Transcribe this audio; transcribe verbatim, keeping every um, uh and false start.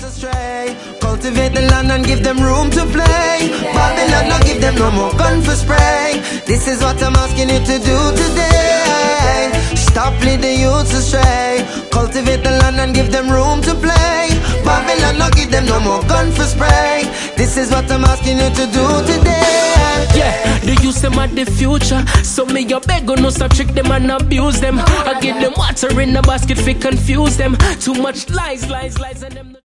youths astray. Cultivate the land and give them room to play. Babylon, not give them no more gun for spray. This is what I'm asking you to do today. Stop leading the youths astray. Cultivate the land and give them room to play. Babylon, not give them no more gun for spray. This is what I'm asking you to do today. Yeah, the youth them at the future. So me a beg no stop trick them and abuse them. I give them water in the basket fi confuse them. Too much lies, lies, lies and them